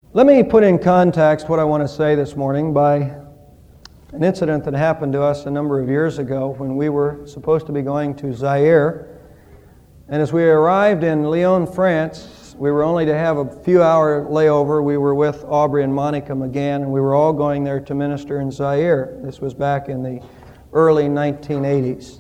Let me put in context what I want to say this morning by an incident that happened to us a number of years ago when we were supposed to be going to Zaire. And as we arrived in Lyon, France, we were only to have a few hour layover. We were with Aubrey and Monica McGann, and we were all going there to minister in Zaire. This was back in the early 1980s.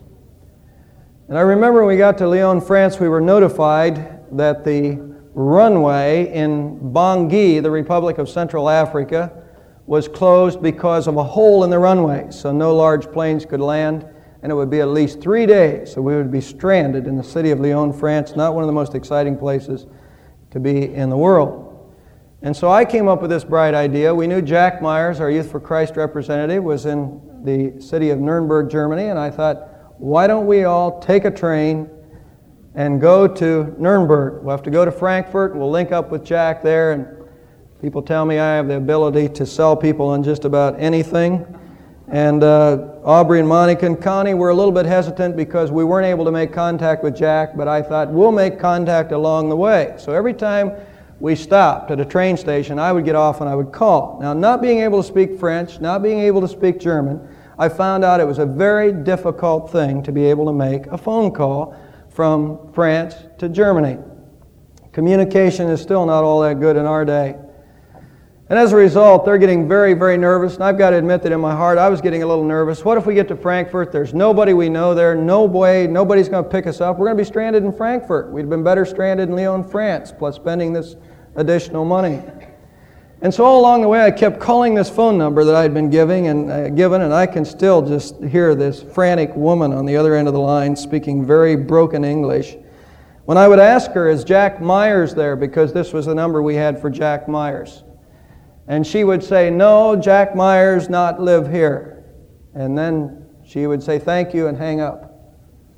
And I remember when we got to Lyon, France, we were notified that the runway in Bangui, the Republic of Central Africa, was closed because of a hole in the runway, so no large planes could land, and it would be at least 3 days, so we would be stranded in the city of Lyon, France, not one of the most exciting places to be in the world. And so I came up with this bright idea. We knew Jack Myers, our Youth for Christ representative, was in the city of Nuremberg, Germany, and I thought, why don't we all take a train and go to Nuremberg? We'll have to go to Frankfurt. We'll link up with Jack there. And people tell me I have the ability to sell people on just about anything. And Aubrey and Monica and Connie were a little bit hesitant because we weren't able to make contact with Jack, but I thought we'll make contact along the way. So every time we stopped at a train station, I would get off and I would call. Now, not being able to speak French, not being able to speak German, I found out it was a very difficult thing to be able to make a phone call from France to Germany. Communication is still not all that good in our day. And as a result, they're getting very, very nervous. And I've got to admit that in my heart, I was getting a little nervous. What if we get to Frankfurt? There's nobody we know there. No way. Nobody's going to pick us up. We're going to be stranded in Frankfurt. We'd been better stranded in Lyon, France, plus spending this additional money. And so all along the way, I kept calling this phone number that I'd been given, and I can still just hear this frantic woman on the other end of the line speaking very broken English. When I would ask her, is Jack Myers there? Because this was the number we had for Jack Myers. And she would say, no, Jack Myers not live here. And then she would say, thank you, and hang up.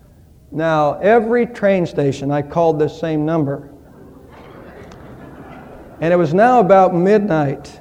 Now, every train station, I called this same number. And it was now about midnight.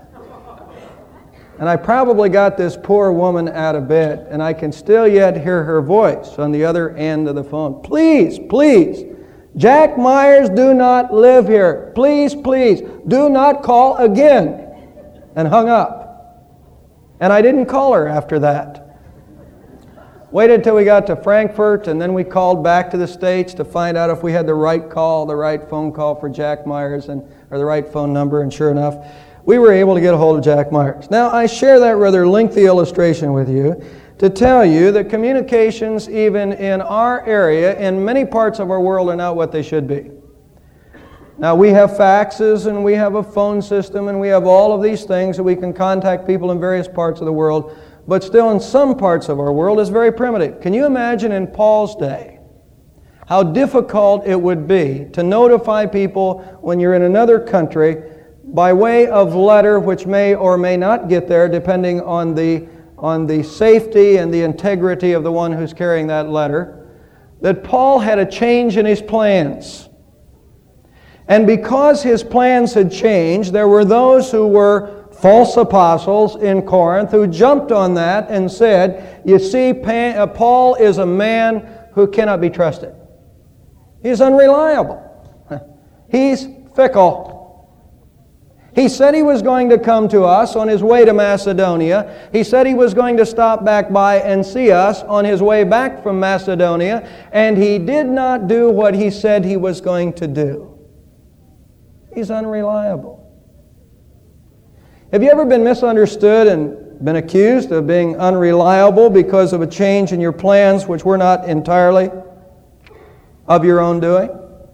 And I probably got this poor woman out of bed, and I can still yet hear her voice on the other end of the phone. Please, please, Jack Myers do not live here. Please, please, do not call again. And hung up. And I didn't call her after that. Waited till we got to Frankfurt, and then we called back to the States to find out if we had the right call, the right phone call for Jack Myers, or the right phone number, and sure enough, we were able to get a hold of Jack Myers. Now, I share that rather lengthy illustration with you to tell you that communications, even in our area, in many parts of our world, are not what they should be. Now, we have faxes, and we have a phone system, and we have all of these things that we can contact people in various parts of the world, but still in some parts of our world it's very primitive. Can you imagine in Paul's day how difficult it would be to notify people when you're in another country by way of letter, which may or may not get there depending on the safety and the integrity of the one who's carrying that letter, that Paul had a change in his plans. And because his plans had changed, there were those who were false apostles in Corinth who jumped on that and said, you see, Paul is a man who cannot be trusted. He's unreliable. He's fickle. He said he was going to come to us on his way to Macedonia. He said he was going to stop back by and see us on his way back from Macedonia, and he did not do what he said he was going to do. He's unreliable. Have you ever been misunderstood and been accused of being unreliable because of a change in your plans which were not entirely of your own doing?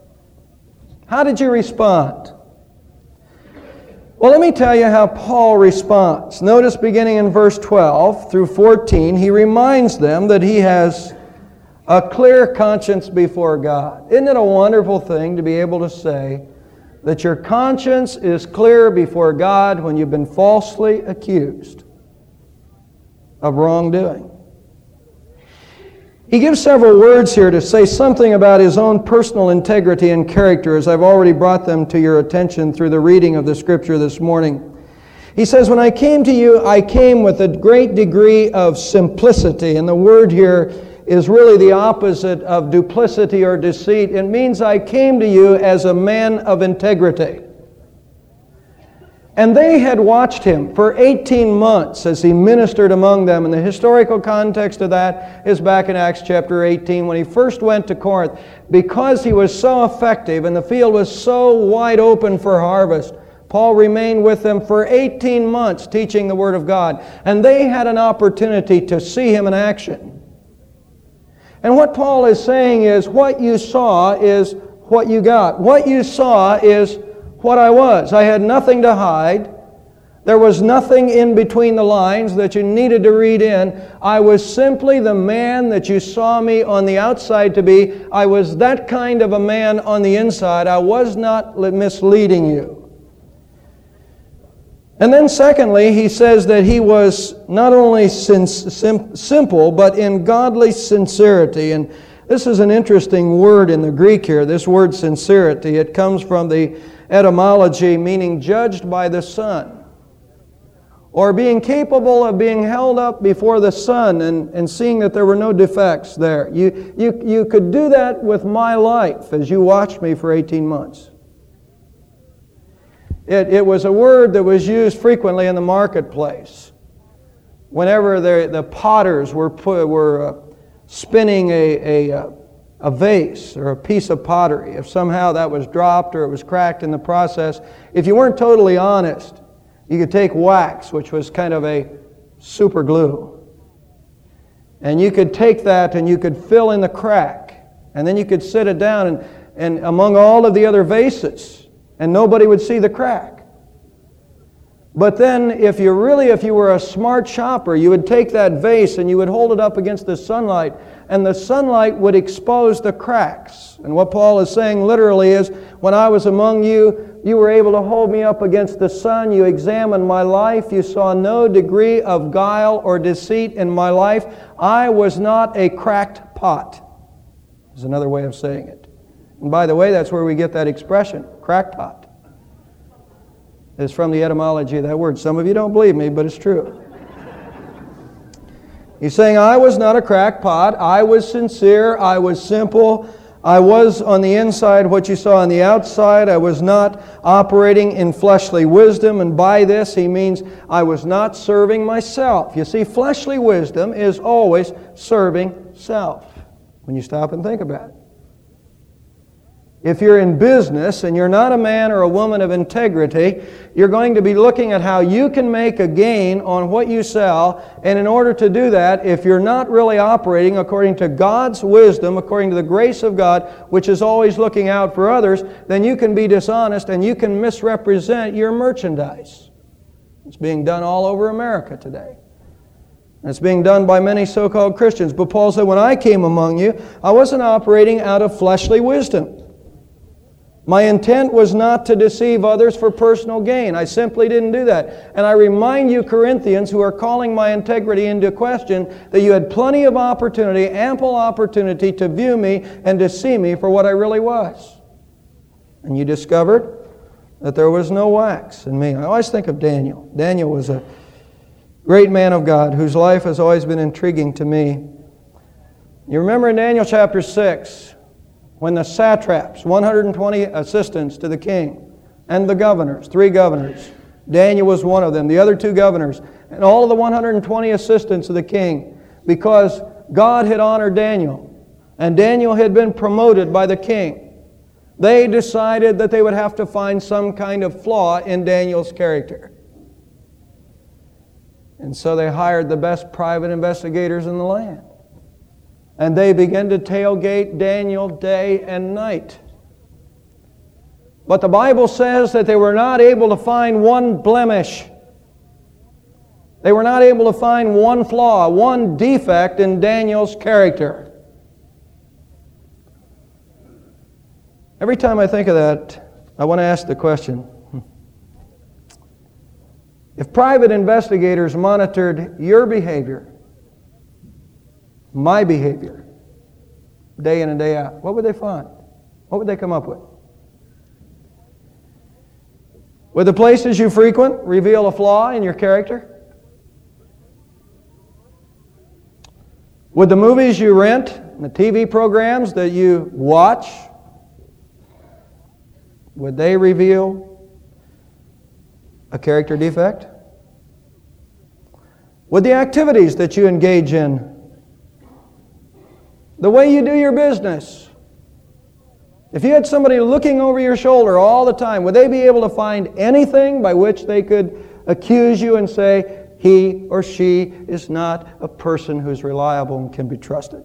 How did you respond? Well, let me tell you how Paul responds. Notice beginning in verse 12 through 14, he reminds them that he has a clear conscience before God. Isn't it a wonderful thing to be able to say that your conscience is clear before God when you've been falsely accused of wrongdoing? He gives several words here to say something about his own personal integrity and character, as I've already brought them to your attention through the reading of the Scripture this morning. He says, when I came to you, I came with a great degree of simplicity. And the word here is really the opposite of duplicity or deceit. It means I came to you as a man of integrity. And they had watched him for 18 months as he ministered among them. And the historical context of that is back in Acts chapter 18 when he first went to Corinth. Because he was so effective and the field was so wide open for harvest, Paul remained with them for 18 months teaching the Word of God. And they had an opportunity to see him in action. And what Paul is saying is, what you saw is what you got. What you saw is what I was. I had nothing to hide. There was nothing in between the lines that you needed to read in. I was simply the man that you saw me on the outside to be. I was that kind of a man on the inside. I was not misleading you. And then secondly, he says that he was not only simple, but in godly sincerity. And this is an interesting word in the Greek here, this word sincerity. It comes from the etymology meaning judged by the sun, or being capable of being held up before the sun and seeing that there were no defects there. You could do that with my life as you watched me for 18 months. It was a word that was used frequently in the marketplace. Whenever the potters were spinning a vase or a piece of pottery, if somehow that was dropped or it was cracked in the process, if you weren't totally honest, you could take wax, which was kind of a super glue, and you could take that and you could fill in the crack, and then you could sit it down and among all of the other vases, and nobody would see the crack. But then if you were a smart shopper, you would take that vase and you would hold it up against the sunlight, and the sunlight would expose the cracks. And what Paul is saying literally is, when I was among you, you were able to hold me up against the sun. You examined my life. You saw no degree of guile or deceit in my life. I was not a cracked pot, is another way of saying it. And by the way, that's where we get that expression, cracked pot. It's from the etymology of that word. Some of you don't believe me, but it's true. He's saying, I was not a crackpot. I was sincere. I was simple. I was on the inside what you saw on the outside. I was not operating in fleshly wisdom. And by this, he means I was not serving myself. You see, fleshly wisdom is always serving self, when you stop and think about it. If you're in business and you're not a man or a woman of integrity, you're going to be looking at how you can make a gain on what you sell. And in order to do that, if you're not really operating according to God's wisdom, according to the grace of God, which is always looking out for others, then you can be dishonest and you can misrepresent your merchandise. It's being done all over America today. And it's being done by many so-called Christians. But Paul said, when I came among you, I wasn't operating out of fleshly wisdom. My intent was not to deceive others for personal gain. I simply didn't do that. And I remind you, Corinthians, who are calling my integrity into question, that you had plenty of opportunity, ample opportunity to view me and to see me for what I really was. And you discovered that there was no wax in me. I always think of Daniel. Daniel was a great man of God whose life has always been intriguing to me. You remember in Daniel chapter 6, when the satraps, 120 assistants to the king, and the governors, 3 governors, Daniel was one of them, the other 2 governors, and all of the 120 assistants of the king, because God had honored Daniel, and Daniel had been promoted by the king, they decided that they would have to find some kind of flaw in Daniel's character. And so they hired the best private investigators in the land. And they began to tailgate Daniel day and night. But the Bible says that they were not able to find one blemish. They were not able to find one flaw, one defect in Daniel's character. Every time I think of that, I want to ask the question, if private investigators monitored your behavior, my behavior, day in and day out, what would they find? What would they come up with? Would the places you frequent reveal a flaw in your character? Would the movies you rent and the TV programs that you watch, would they reveal a character defect? Would the activities that you engage in, the way you do your business, if you had somebody looking over your shoulder all the time, would they be able to find anything by which they could accuse you and say, he or she is not a person who's reliable and can be trusted?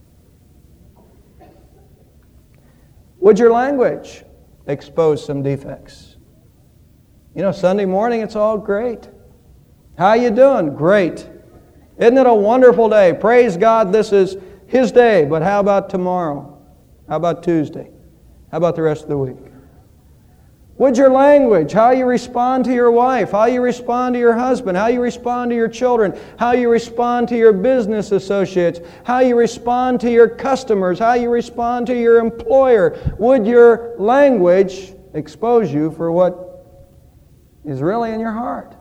Would your language expose some defects? You know, Sunday morning it's all great. How you doing? Great. Isn't it a wonderful day? Praise God, this is His day. But how about tomorrow? How about Tuesday? How about the rest of the week? Would your language, how you respond to your wife, how you respond to your husband, how you respond to your children, how you respond to your business associates, how you respond to your customers, how you respond to your employer, would your language expose you for what is really in your heart?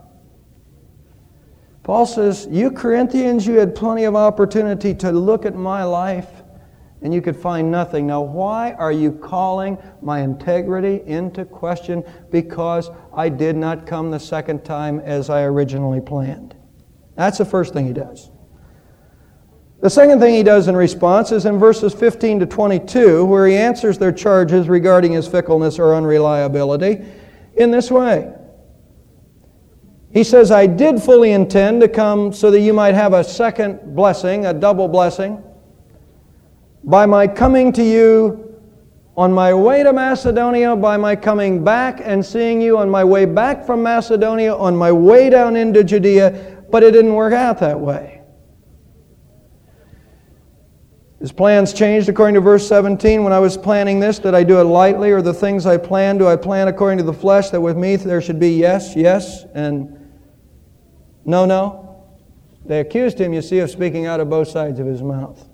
Paul says, you Corinthians, you had plenty of opportunity to look at my life and you could find nothing. Now, why are you calling my integrity into question? Because I did not come the second time as I originally planned. That's the first thing he does. The second thing he does in response is in verses 15 to 22, where he answers their charges regarding his fickleness or unreliability in this way. He says, I did fully intend to come so that you might have a second blessing, a double blessing, by my coming to you on my way to Macedonia, by my coming back and seeing you on my way back from Macedonia, on my way down into Judea, but it didn't work out that way. His plans changed according to verse 17. When I was planning this, did I do it lightly, or the things I plan, do I plan according to the flesh, that with me there should be yes, yes, and no, no? They accused him, you see, of speaking out of both sides of his mouth.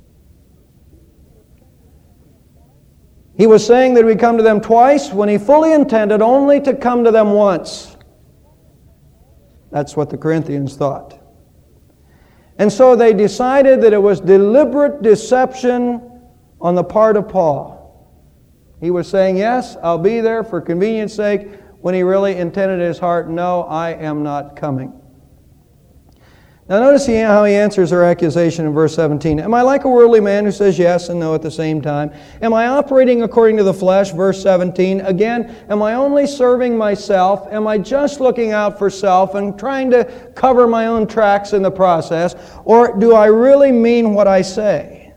He was saying that we come to them twice when he fully intended only to come to them once. That's what the Corinthians thought. And so they decided that it was deliberate deception on the part of Paul. He was saying, yes, I'll be there for convenience sake, when he really intended in his heart, no, I am not coming. Now notice how he answers their accusation in verse 17. Am I like a worldly man who says yes and no at the same time? Am I operating according to the flesh? Verse 17. Again, am I only serving myself? Am I just looking out for self and trying to cover my own tracks in the process? Or do I really mean what I say?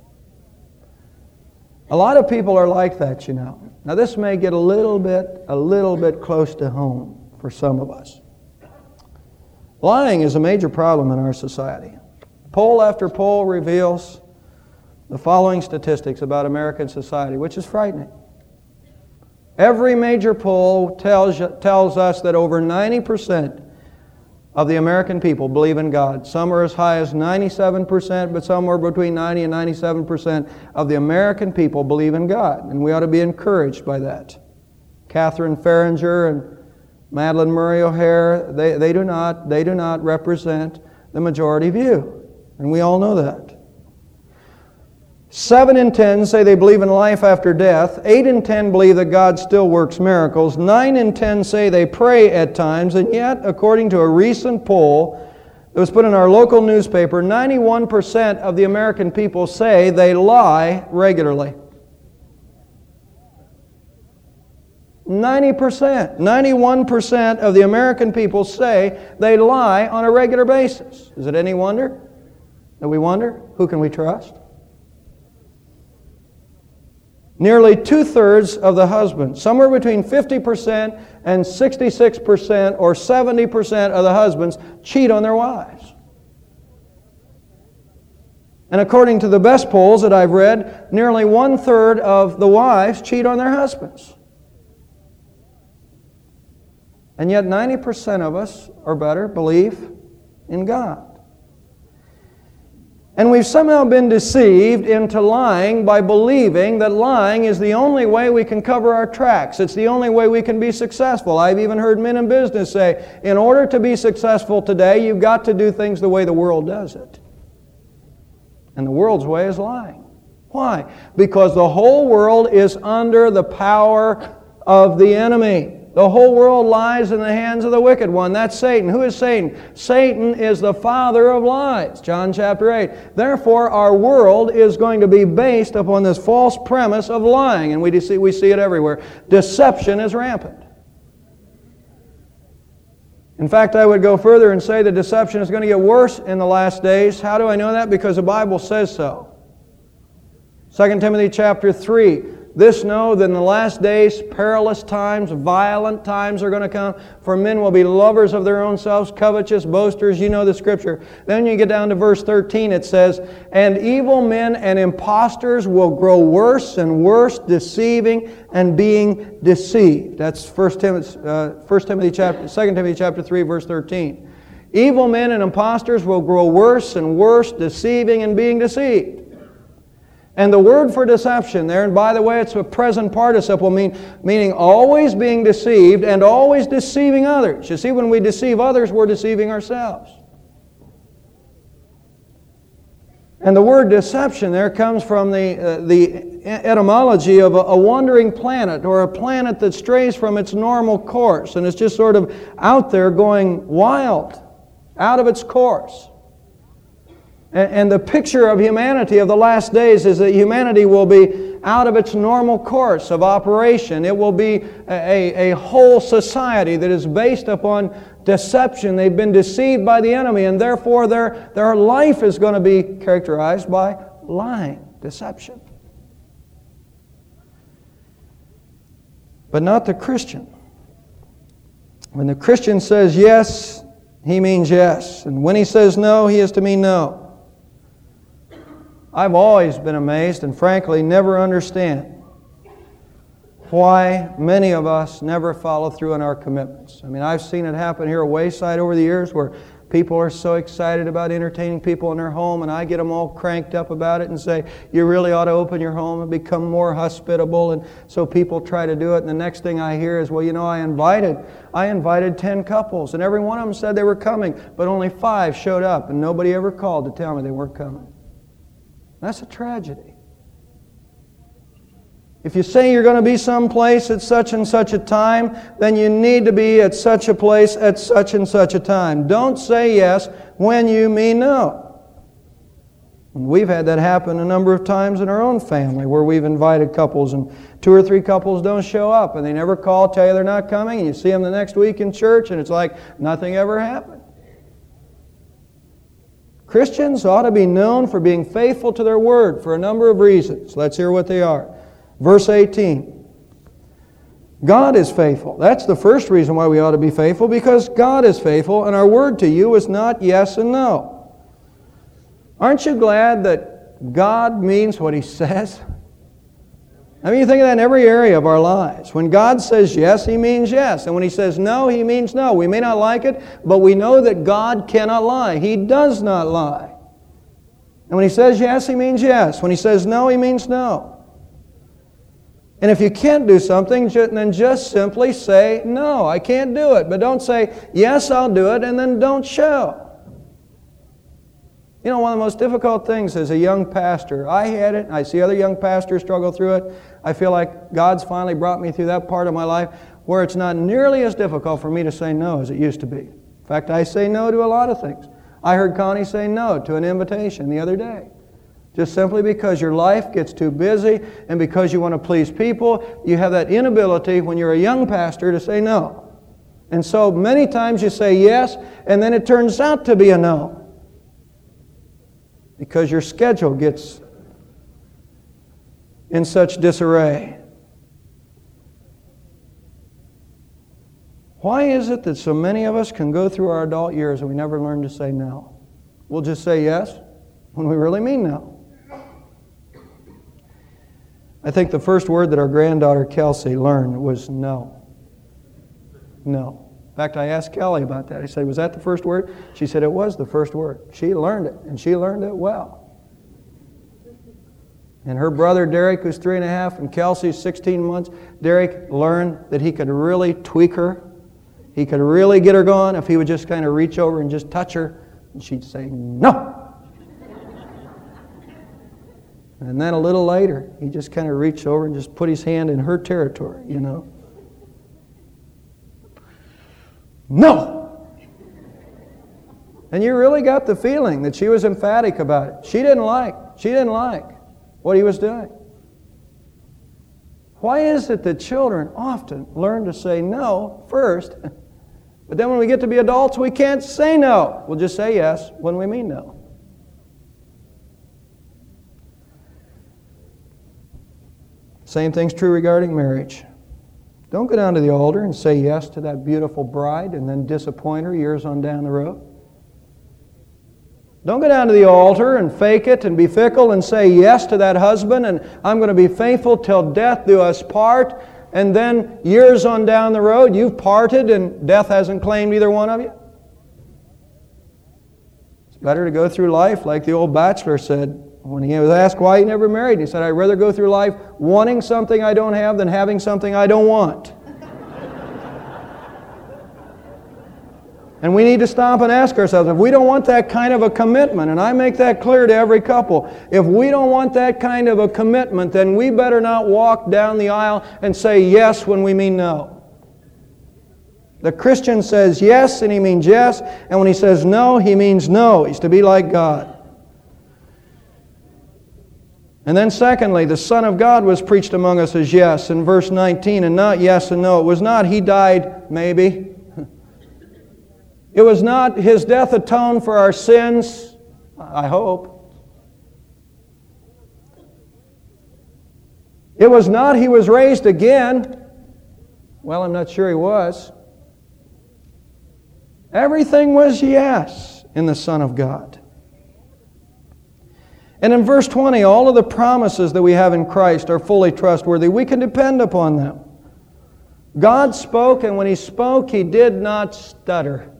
A lot of people are like that, you know. Now this may get a little bit close to home for some of us. Lying is a major problem in our society. Poll after poll reveals the following statistics about American society, which is frightening. Every major poll tells us that over 90% of the American people believe in God. Some are as high as 97%, but somewhere between 90 and 97% of the American people believe in God, and we ought to be encouraged by that. Catherine Farringer and Madeleine Murray O'Hair, they do not represent the majority view. And we all know that. 7 in 10 say they believe in life after death. 8 in 10 believe that God still works miracles. 9 in 10 say they pray at times. And yet, according to a recent poll that was put in our local newspaper, 91% of the American people say they lie regularly. 90%, 91% of the American people say they lie on a regular basis. Is it any wonder that we wonder, who can we trust? Nearly 2/3 of the husbands, somewhere between 50% and 66% or 70% of the husbands cheat on their wives. And according to the best polls that I've read, nearly 1/3 of the wives cheat on their husbands. And yet 90% of us, or better, believe in God. And we've somehow been deceived into lying by believing that lying is the only way we can cover our tracks. It's the only way we can be successful. I've even heard men in business say, in order to be successful today, you've got to do things the way the world does it. And the world's way is lying. Why? Because the whole world is under the power of the enemy. The whole world lies in the hands of the wicked one. That's Satan. Who is Satan? Satan is the father of lies. John chapter 8. Therefore, our world is going to be based upon this false premise of lying. And we see it everywhere. Deception is rampant. In fact, I would go further and say that deception is going to get worse in the last days. How do I know that? Because the Bible says so. 2 Timothy chapter 3. This know that in the last days, perilous times, violent times are going to come. For men will be lovers of their own selves, covetous, boasters. You know the Scripture. Then you get down to verse 13. It says, and evil men and impostors will grow worse and worse, deceiving and being deceived. That's 2 Timothy chapter 3, verse 13. Evil men and impostors will grow worse and worse, deceiving and being deceived. And the word for deception there, and by the way, it's a present participle, meaning always being deceived and always deceiving others. You see, when we deceive others, we're deceiving ourselves. And the word deception there comes from the etymology of a wandering planet, or a planet that strays from its normal course, and it's just sort of out there going wild, out of its course. And the picture of humanity of the last days is that humanity will be out of its normal course of operation. It will be a whole society that is based upon deception. They've been deceived by the enemy, and therefore their life is going to be characterized by lying, deception. But not the Christian. When the Christian says yes, he means yes. And when he says no, he is to mean no. I've always been amazed and frankly never understand why many of us never follow through on our commitments. I mean, I've seen it happen here at Wayside over the years where people are so excited about entertaining people in their home, and I get them all cranked up about it and say, you really ought to open your home and become more hospitable. And so people try to do it, and the next thing I hear is, well, you know, I invited 10 couples, and every one of them said they were coming, but only 5 showed up, and nobody ever called to tell me they weren't coming. That's a tragedy. If you say you're going to be someplace at such and such a time, then you need to be at such a place at such and such a time. Don't say yes when you mean no. And we've had that happen a number of times in our own family where we've invited couples and 2 or 3 couples don't show up and they never call, tell you they're not coming, and you see them the next week in church and it's like nothing ever happened. Christians ought to be known for being faithful to their word for a number of reasons. Let's hear what they are. Verse 18. God is faithful. That's the first reason why we ought to be faithful, because God is faithful, and our word to you is not yes and no. Aren't you glad that God means what He says? I mean, you think of that in every area of our lives. When God says yes, He means yes. And when He says no, He means no. We may not like it, but we know that God cannot lie. He does not lie. And when He says yes, He means yes. When He says no, He means no. And if you can't do something, then just simply say, no, I can't do it. But don't say, yes, I'll do it, and then don't show. You know, one of the most difficult things as a young pastor, I had it, I see other young pastors struggle through it. I feel like God's finally brought me through that part of my life where it's not nearly as difficult for me to say no as it used to be. In fact, I say no to a lot of things. I heard Connie say no to an invitation the other day. Just simply because your life gets too busy and because you want to please people, you have that inability when you're a young pastor to say no. And so many times you say yes, and then it turns out to be a no. Because your schedule gets in such disarray. Why is it that so many of us can go through our adult years and we never learn to say no? We'll just say yes when we really mean no. I think the first word that our granddaughter Kelsey learned was no. No. In fact, I asked Kelly about that. I said, was that the first word? She said it was the first word. She learned it, and she learned it well. And her brother Derek, who's 3.5, and Kelsey's 16 months, Derek learned that he could really tweak her. He could really get her going if he would just kind of reach over and just touch her, and she'd say, no. And then a little later, he just kind of reached over and just put his hand in her territory, you know. no. And you really got the feeling that she was emphatic about it. She didn't like what he was doing. Why is it that children often learn to say no first, but then when we get to be adults, we can't say no? We'll just say yes when we mean no. Same thing's true regarding marriage. Don't go down to the altar and say yes to that beautiful bride and then disappoint her years on down the road. Don't go down to the altar and fake it and be fickle and say yes to that husband and I'm going to be faithful till death do us part, and then years on down the road you've parted and death hasn't claimed either one of you. It's better to go through life like the old bachelor said when he was asked why he never married. He said, I'd rather go through life wanting something I don't have than having something I don't want. And we need to stop and ask ourselves, if we don't want that kind of a commitment, and I make that clear to every couple, if we don't want that kind of a commitment, then we better not walk down the aisle and say yes when we mean no. The Christian says yes and he means yes, and when he says no, he means no. He's to be like God. And then secondly, the Son of God was preached among us as yes in verse 19, and not yes and no. It was not He died, maybe. It was not His death atoned for our sins, I hope. It was not He was raised again. Well, I'm not sure He was. Everything was yes in the Son of God. And in verse 20, all of the promises that we have in Christ are fully trustworthy. We can depend upon them. God spoke, and when He spoke, He did not stutter.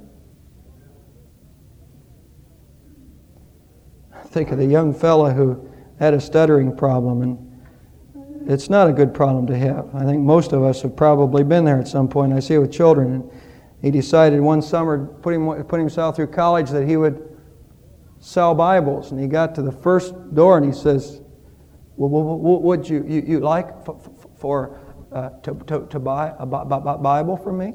Think of the young fella who had a stuttering problem, and it's not a good problem to have. I think most of us have probably been there at some point. I see it with children. And he decided one summer, put himself through college, that he would sell Bibles. And he got to the first door and he says, well, would you like to buy a Bible from me?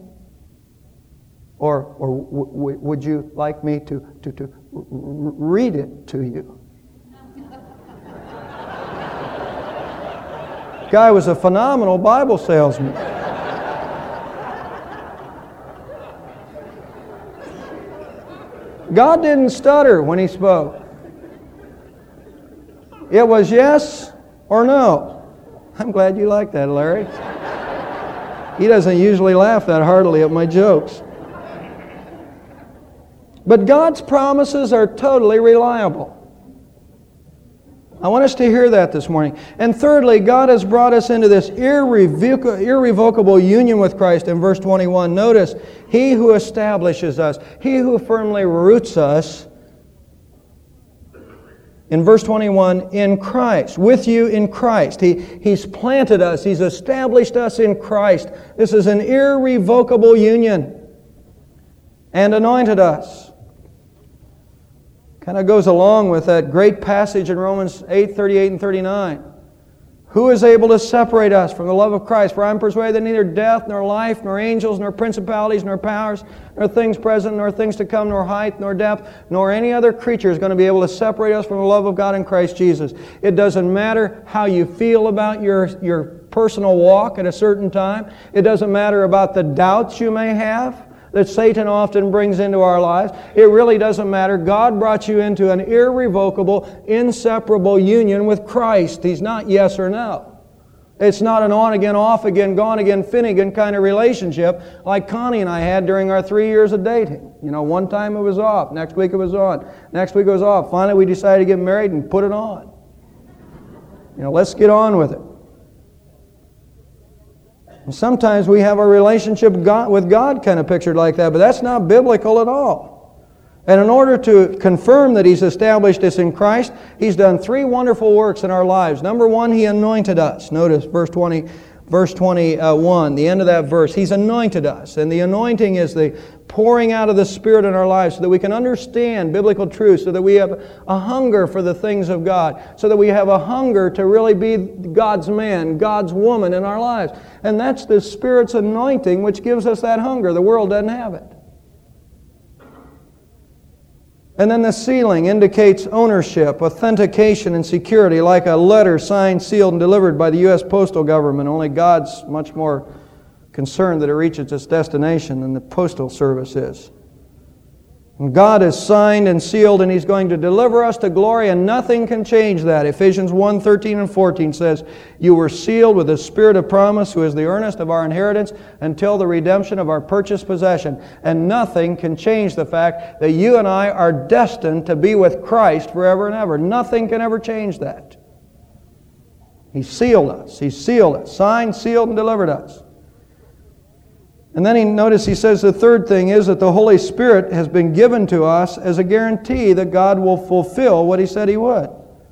Or would you like me to read it to you? Guy was a phenomenal Bible salesman. God didn't stutter when He spoke. It was yes or no. I'm glad you like that, Larry. He doesn't usually laugh that heartily at my jokes. But God's promises are totally reliable. I want us to hear that this morning. And thirdly, God has brought us into this irrevocable union with Christ in verse 21. Notice, He who establishes us, He who firmly roots us, in verse 21, in Christ, with you in Christ. He's planted us, He's established us in Christ. This is an irrevocable union. And anointed us. Kind of goes along with that great passage in Romans 8, 38 and 39. Who is able to separate us from the love of Christ? For I'm persuaded that neither death, nor life, nor angels, nor principalities, nor powers, nor things present, nor things to come, nor height, nor depth, nor any other creature is going to be able to separate us from the love of God in Christ Jesus. It doesn't matter how you feel about your personal walk at a certain time. It doesn't matter about the doubts you may have that Satan often brings into our lives. It really doesn't matter. God brought you into an irrevocable, inseparable union with Christ. He's not yes or no. It's not an on again, off again, gone again, Finnegan kind of relationship like Connie and I had during our 3 years of dating. You know, one time it was off, next week it was on, next week it was off. Finally we decided to get married and put it on. You know, let's get on with it. And sometimes we have our relationship with God kind of pictured like that, but that's not biblical at all. And in order to confirm that He's established us in Christ, He's done 3 wonderful works in our lives. Number 1, He anointed us. Notice verse 21, the end of that verse. He's anointed us. And the anointing is the pouring out of the Spirit in our lives so that we can understand biblical truth, so that we have a hunger for the things of God, so that we have a hunger to really be God's man, God's woman in our lives. And that's the Spirit's anointing which gives us that hunger. The world doesn't have it. And then the sealing indicates ownership, authentication, and security, like a letter signed, sealed, and delivered by the U.S. Postal Government. Only God's much more concerned that it reaches its destination than the Postal Service is. And God is signed and sealed, and He's going to deliver us to glory, and nothing can change that. Ephesians 1:13 and 14 says, "You were sealed with the Spirit of promise, who is the earnest of our inheritance, until the redemption of our purchased possession." And nothing can change the fact that you and I are destined to be with Christ forever and ever. Nothing can ever change that. He sealed us. He sealed us. Signed, sealed, and delivered us. And then notice he says the third thing is that the Holy Spirit has been given to us as a guarantee that God will fulfill what He said He would.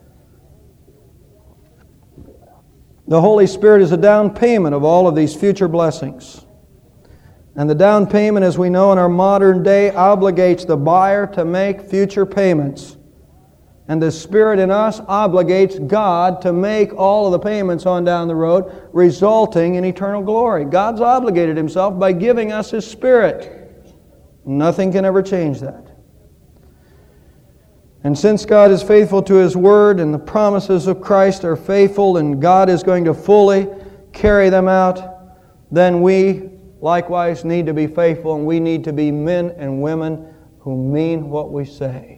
The Holy Spirit is a down payment of all of these future blessings. And the down payment, as we know in our modern day, obligates the buyer to make future payments. And the Spirit in us obligates God to make all of the payments on down the road, resulting in eternal glory. God's obligated Himself by giving us His Spirit. Nothing can ever change that. And since God is faithful to His Word, and the promises of Christ are faithful, and God is going to fully carry them out, then we likewise need to be faithful, and we need to be men and women who mean what we say.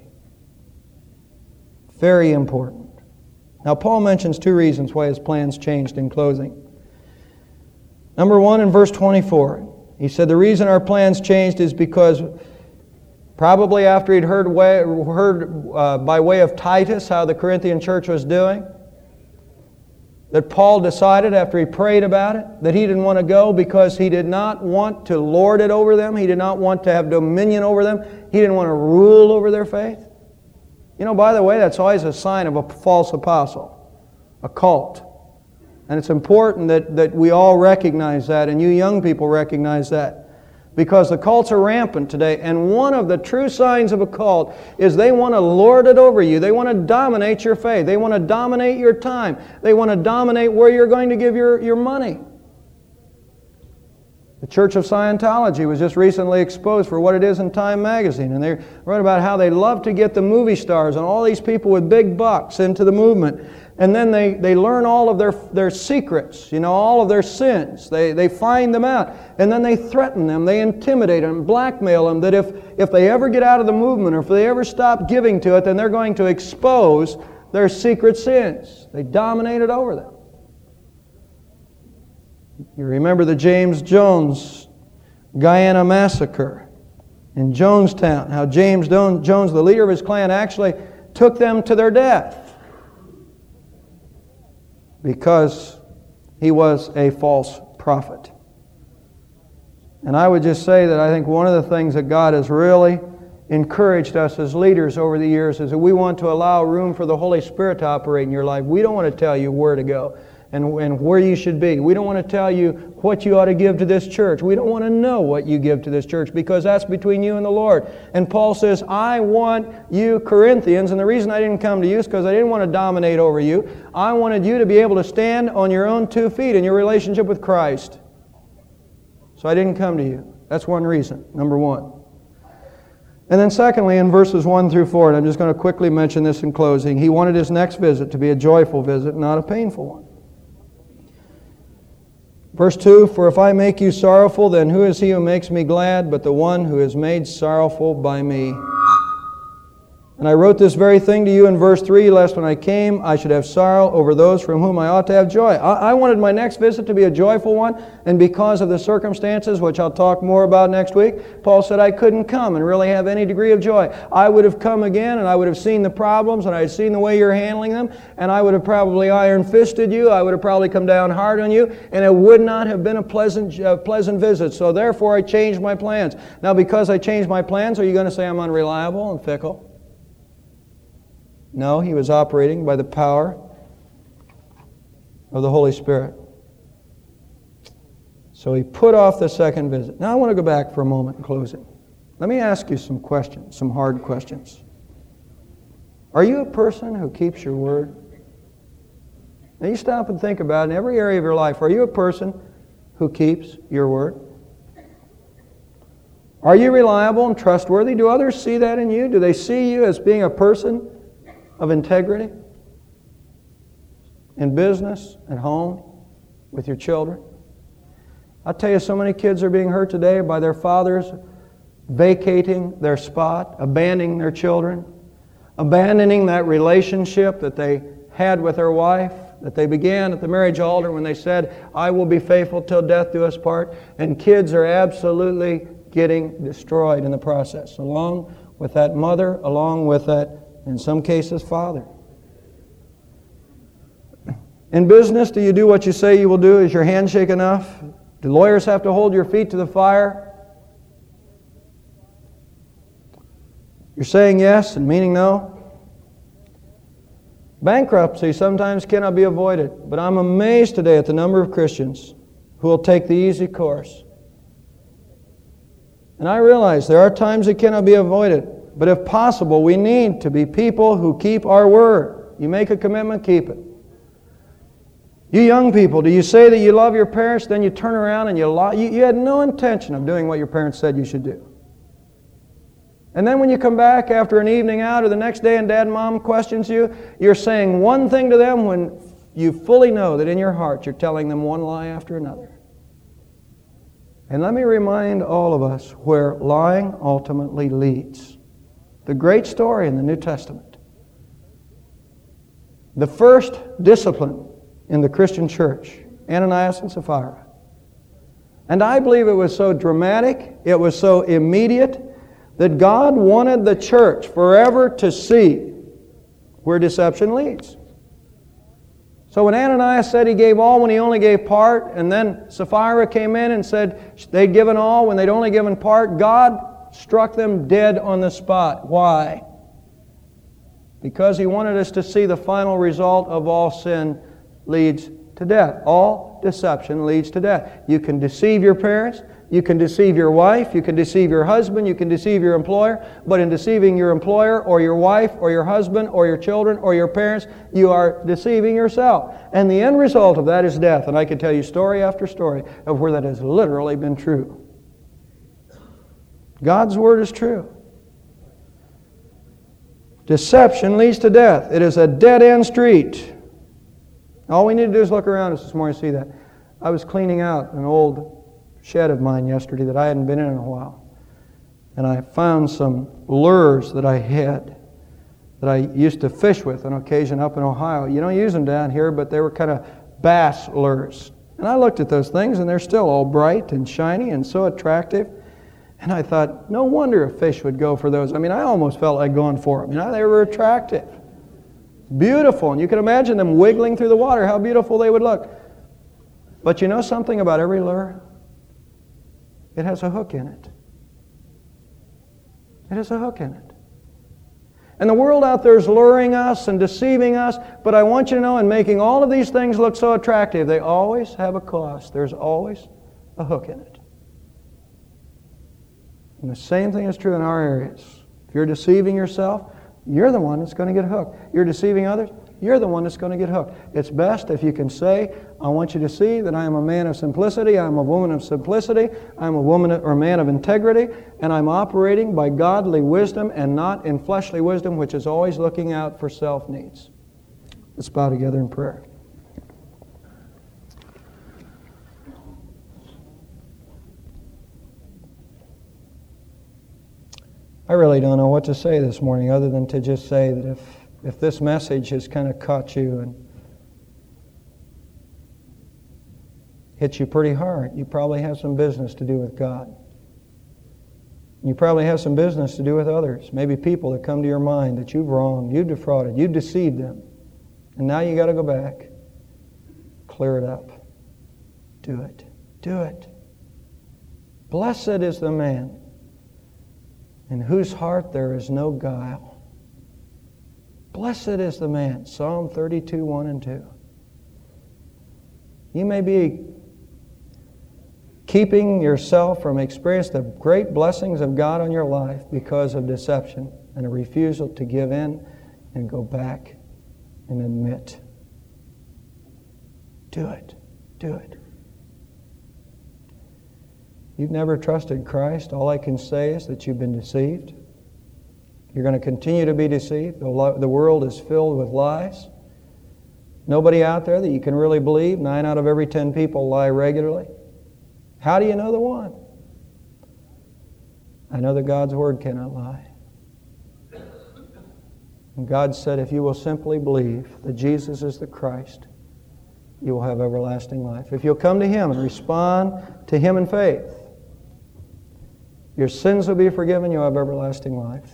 Very important. Now, Paul mentions two reasons why his plans changed in closing. Number one, in verse 24, he said the reason our plans changed is because probably after he'd heard by way of Titus how the Corinthian church was doing, that Paul decided after he prayed about it that he didn't want to go because he did not want to lord it over them. He did not want to have dominion over them. He didn't want to rule over their faith. You know, by the way, that's always a sign of a false apostle, a cult. And it's important that we all recognize that, and you young people recognize that. Because the cults are rampant today, and one of the true signs of a cult is they want to lord it over you. They want to dominate your faith. They want to dominate your time. They want to dominate where you're going to give your money. The Church of Scientology was just recently exposed for what it is in Time magazine, and they wrote about how they love to get the movie stars and all these people with big bucks into the movement, and then they learn all of their secrets, you know, all of their sins. They find them out, and then they threaten them, they intimidate them, blackmail them, that if they ever get out of the movement or if they ever stop giving to it, then they're going to expose their secret sins. They dominate it over them. You remember the James Jones Guyana massacre in Jonestown, how James Jones, the leader of his clan, actually took them to their death because he was a false prophet. And I would just say that I think one of the things that God has really encouraged us as leaders over the years is that we want to allow room for the Holy Spirit to operate in your life. We don't want to tell you where to go and where you should be. We don't want to tell you what you ought to give to this church. We don't want to know what you give to this church because that's between you and the Lord. And Paul says, I want you Corinthians, and the reason I didn't come to you is because I didn't want to dominate over you. I wanted you to be able to stand on your own 2 feet in your relationship with Christ. So I didn't come to you. That's one reason, number one. And then secondly, in verses 1 through 4, and I'm just going to quickly mention this in closing, he wanted his next visit to be a joyful visit, not a painful one. Verse 2, for if I make you sorrowful, then who is he who makes me glad but the one who is made sorrowful by me? And I wrote this very thing to you in verse 3, lest when I came I should have sorrow over those from whom I ought to have joy. I wanted my next visit to be a joyful one, and because of the circumstances, which I'll talk more about next week, Paul said I couldn't come and really have any degree of joy. I would have come again, and I would have seen the problems, and I had seen the way you're handling them, and I would have probably iron-fisted you, I would have probably come down hard on you, and it would not have been a pleasant visit. So therefore I changed my plans. Now because I changed my plans, are you going to say I'm unreliable and fickle? No, he was operating by the power of the Holy Spirit. So he put off the second visit. Now I want to go back for a moment in closing. Let me ask you some questions, some hard questions. Are you a person who keeps your word? Now you stop and think about it in every area of your life. Are you a person who keeps your word? Are you reliable and trustworthy? Do others see that in you? Do they see you as being a person of integrity? In business, at home, with your children? I tell you, so many kids are being hurt today by their fathers vacating their spot, abandoning their children, abandoning that relationship that they had with their wife, that they began at the marriage altar when they said, I will be faithful till death do us part. And kids are absolutely getting destroyed in the process, along with that mother, along with that, in some cases, father. In business, do you do what you say you will do? Is your handshake enough? Do lawyers have to hold your feet to the fire? You're saying yes and meaning no? Bankruptcy sometimes cannot be avoided, but I'm amazed today at the number of Christians who will take the easy course. And I realize there are times it cannot be avoided, but if possible, we need to be people who keep our word. You make a commitment, keep it. You young people, do you say that you love your parents, then you turn around and you lie? You had no intention of doing what your parents said you should do. And then when you come back after an evening out or the next day and Dad and Mom questions you, you're saying one thing to them when you fully know that in your heart you're telling them one lie after another. And let me remind all of us where lying ultimately leads. The great story in the New Testament. The first discipline in the Christian church, Ananias and Sapphira. And I believe it was so dramatic, it was so immediate, that God wanted the church forever to see where deception leads. So when Ananias said he gave all when he only gave part, and then Sapphira came in and said they'd given all when they'd only given part, God struck them dead on the spot. Why? Because He wanted us to see the final result of all sin leads to death. All deception leads to death. You can deceive your parents, you can deceive your wife, you can deceive your husband, you can deceive your employer, but in deceiving your employer or your wife or your husband or your children or your parents, you are deceiving yourself. And the end result of that is death. And I can tell you story after story of where that has literally been true. God's Word is true. Deception leads to death. It is a dead-end street. All we need to do is look around us this morning and see that. I was cleaning out an old shed of mine yesterday that I hadn't been in a while. And I found some lures that I had that I used to fish with on occasion up in Ohio. You don't use them down here, but they were kind of bass lures. And I looked at those things and they're still all bright and shiny and so attractive. And I thought, no wonder a fish would go for those. I mean, I almost felt like going for them. You know, they were attractive. Beautiful. And you can imagine them wiggling through the water, how beautiful they would look. But you know something about every lure? It has a hook in it. It has a hook in it. And the world out there is luring us and deceiving us, but I want you to know, in making all of these things look so attractive, they always have a cost. There's always a hook in it. And the same thing is true in our areas. If you're deceiving yourself, you're the one that's going to get hooked. You're deceiving others, you're the one that's going to get hooked. It's best if you can say, I want you to see that I am a man of simplicity, I'm a woman of simplicity, I'm a woman or man of integrity, and I'm operating by godly wisdom and not in fleshly wisdom, which is always looking out for self-needs. Let's bow together in prayer. I really don't know what to say this morning other than to just say that if this message has kind of caught you and hit you pretty hard, you probably have some business to do with God. You probably have some business to do with others. Maybe people that come to your mind that you've wronged, you've defrauded, you've deceived them. And now you got to go back. Clear it up. Do it. Do it. Blessed is the man in whose heart there is no guile. Blessed is the man. Psalm 32, 1 and 2. You may be keeping yourself from experiencing the great blessings of God on your life because of deception and a refusal to give in and go back and admit. Do it. Do it. you've never trusted Christ, all I can say is that you've been deceived. You're going to continue to be deceived. The world is filled with lies. Nobody out there that you can really believe. 9 out of every 10 people lie regularly. How do you know the one? I know that God's Word cannot lie. And God said, if you will simply believe that Jesus is the Christ, you will have everlasting life. If you'll come to Him and respond to Him in faith, your sins will be forgiven, you'll have everlasting life.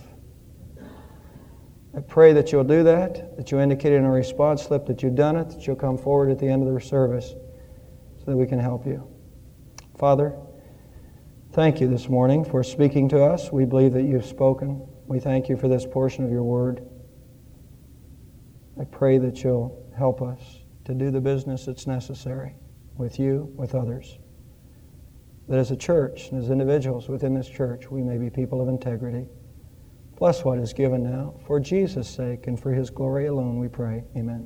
I pray that you'll do that you indicated in a response slip that you've done it, that you'll come forward at the end of the service so that we can help you. Father, thank you this morning for speaking to us. We believe that you've spoken. We thank you for this portion of your word. I pray that you'll help us to do the business that's necessary with you, with others. That as a church and as individuals within this church, we may be people of integrity. Bless what is given now. For Jesus' sake and for His glory alone we pray. Amen.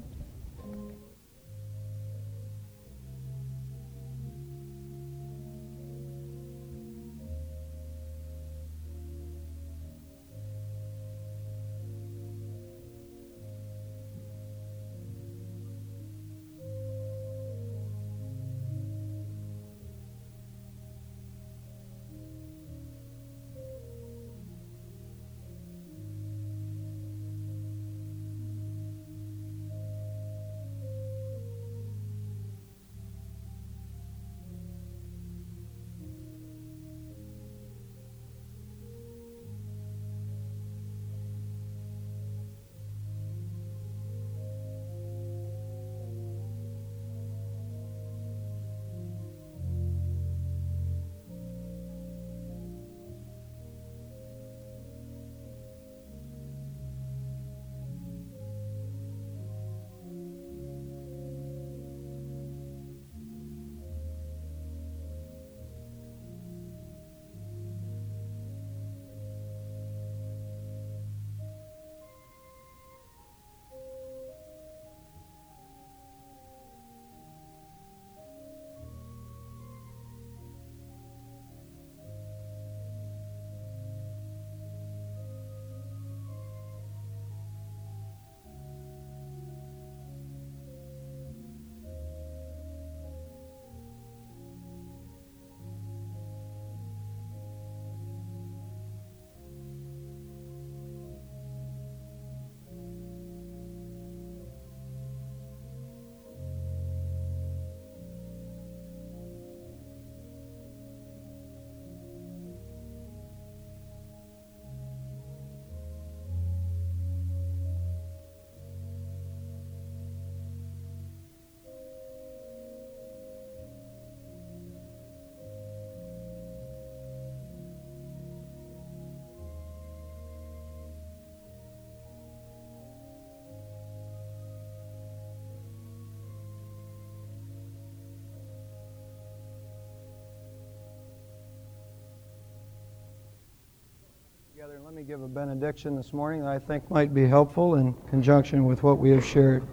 Together, let me give a benediction this morning that I think might be helpful in conjunction with what we have shared.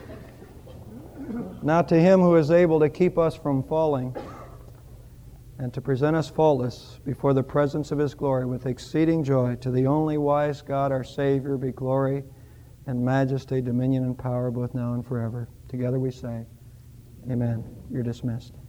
Now to Him who is able to keep us from falling and to present us faultless before the presence of His glory with exceeding joy, to the only wise God, our Savior, be glory and majesty, dominion and power, both now and forever. Together we say, Amen. You're dismissed.